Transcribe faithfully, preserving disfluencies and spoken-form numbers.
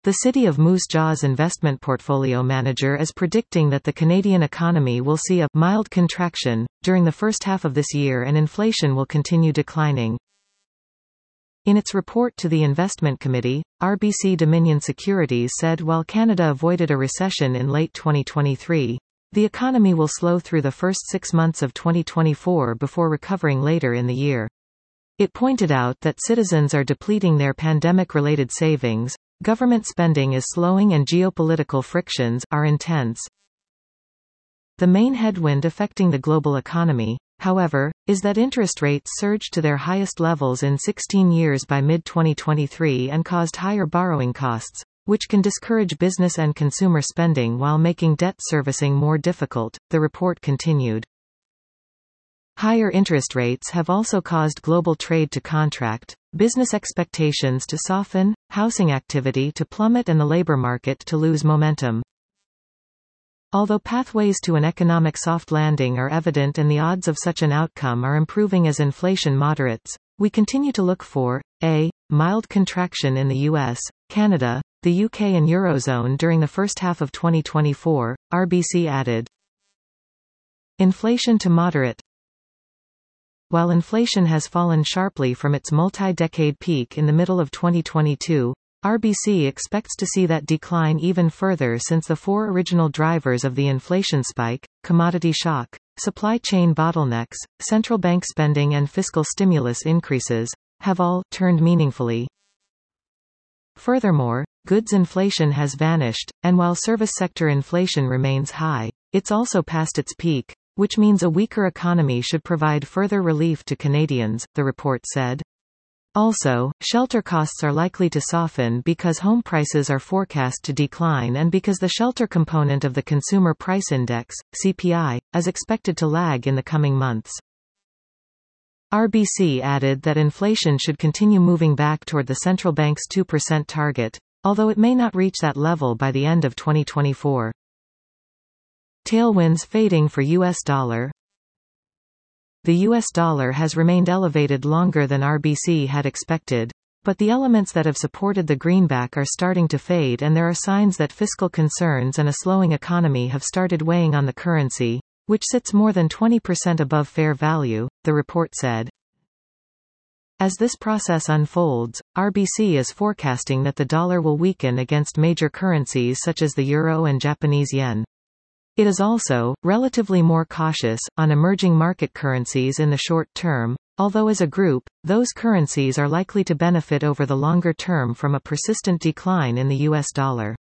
The City of Moose Jaw's investment portfolio manager is predicting that the Canadian economy will see a mild contraction during the first half of this year and inflation will continue declining. In its report to the Investment Committee, R B C Dominion Securities said while Canada avoided a recession in late twenty twenty-three, the economy will slow through the first six months of twenty twenty-four before recovering later in the year. It pointed out that citizens are depleting their pandemic-related savings, government spending is slowing and geopolitical frictions are intense. The main headwind affecting the global economy, however, is that interest rates surged to their highest levels in sixteen years by mid twenty twenty-three and caused higher borrowing costs, which can discourage business and consumer spending while making debt servicing more difficult, the report continued. Higher interest rates have also caused global trade to contract, business expectations to soften, housing activity to plummet and the labor market to lose momentum. Although pathways to an economic soft landing are evident and the odds of such an outcome are improving as inflation moderates, we continue to look for a mild contraction in the U S, Canada, the U K and Eurozone during the first half of twenty twenty-four, R B C added. Inflation to moderate. While inflation has fallen sharply from its multi-decade peak in the middle of twenty twenty-two, R B C expects to see that decline even further since the four original drivers of the inflation spike, commodity shock, supply chain bottlenecks, central bank spending and fiscal stimulus increases, have all turned meaningfully. Furthermore, goods inflation has vanished, and while service sector inflation remains high, it's also past its peak, which means a weaker economy should provide further relief to Canadians, the report said. Also, shelter costs are likely to soften because home prices are forecast to decline and because the shelter component of the Consumer Price Index, C P I, is expected to lag in the coming months. R B C added that inflation should continue moving back toward the central bank's two percent target, although it may not reach that level by the end of twenty twenty-four. Tailwinds fading for U S dollar. The U S dollar has remained elevated longer than R B C had expected, but the elements that have supported the greenback are starting to fade and there are signs that fiscal concerns and a slowing economy have started weighing on the currency, which sits more than twenty percent above fair value, the report said. As this process unfolds, R B C is forecasting that the dollar will weaken against major currencies such as the euro and Japanese yen. It is also relatively more cautious on emerging market currencies in the short term, although as a group, those currencies are likely to benefit over the longer term from a persistent decline in the U S dollar.